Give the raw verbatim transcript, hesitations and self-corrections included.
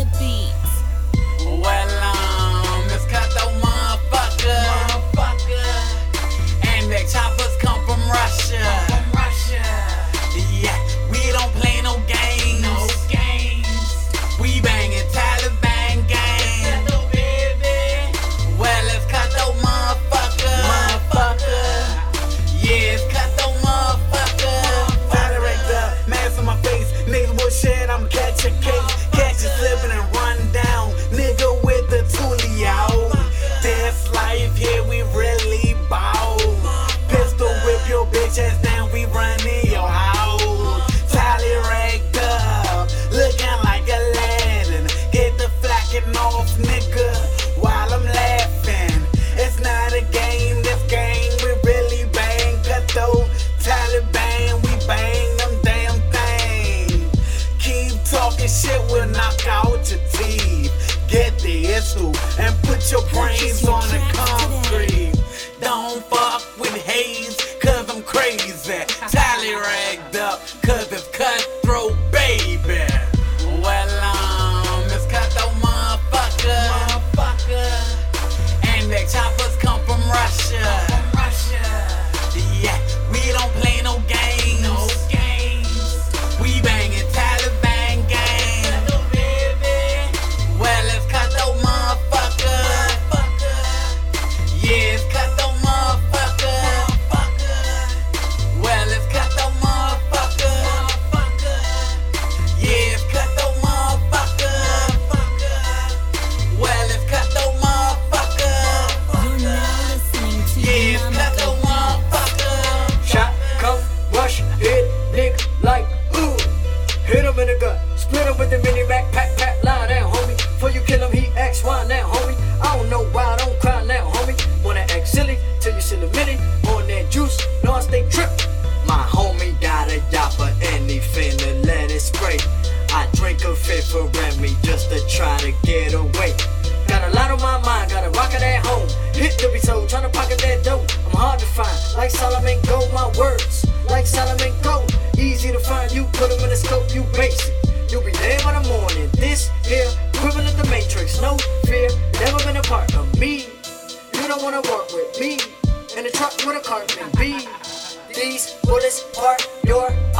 the beats. Well, um, it's Cutthroat motherfucker, motherfucker, and the choppers come from Russia. From Russia. Yeah, we don't play no games. No games. We bangin' Taliban gangs. Well, it's Cutthroat motherfucker, motherfucker. Yeah, it's Cutthroat motherfucker. Direct up, mask on my face. Niggas bullshit, I'ma catch a case. Catch you slipping and run down. Nigga with the toolie out. This life here, we really bout. Pistol whip your bitch ass down, we run in your house. Tally racked up, looking like Aladdin. Get the flacking off, nigga, while I'm laughing. It's not a game, this game we really bang. Cutthroat, Taliban, we bang them damn things. Keep talking shit, we'll knock out your teeth. Get the issue and put your brains on the concrete. Don't fuck with haze, cause I'm crazy. Tally ragged up, cause it's Cutthroat, baby. Well, um, it's Cutthroat motherfucker, motherfucker, and the choppers come from Russia. From Russia. Yeah, we don't play no games. No games. We bangin' Taliban gangs. Well, it's Cutthroat motherfucker, motherfucker. Yeah, it's Cutthroat motherfucker, motherfucker. Well, it's Cutthroat motherfucker, motherfucker. Yeah, it's Cutthroat motherfucker, motherfucker. Well, it's Cutthroat motherfucker. You're now listening to Yeah, it's Mama Cutthroat motherfucker. Shot, come, rush, hit, nigga, like, ooh. Hit him in the gut, split him with the mini Mac, pack, pack, lie down, homie. Before you kill him, he acts why now, homie. I don't know why, don't cry now, homie. Wanna act silly, till you silly minute. On that juice, no, I stay trippin'. My homie got a yapper and he finna let it spray. I drink a fit for Remy just to try to get away. Got a lot on my mind, got a rocket at home. Hit the beat so tryna pocket that dope. I'm hard to find, like Solomon Gold. My words, like Solomon Gold. Easy to find, you put them in the scope, you basic. You'll be there by the morning. This here, equivalent to Matrix. No fear, never been a part of me. You don't wanna work with me. In a truck with a cartman B. These bullets part your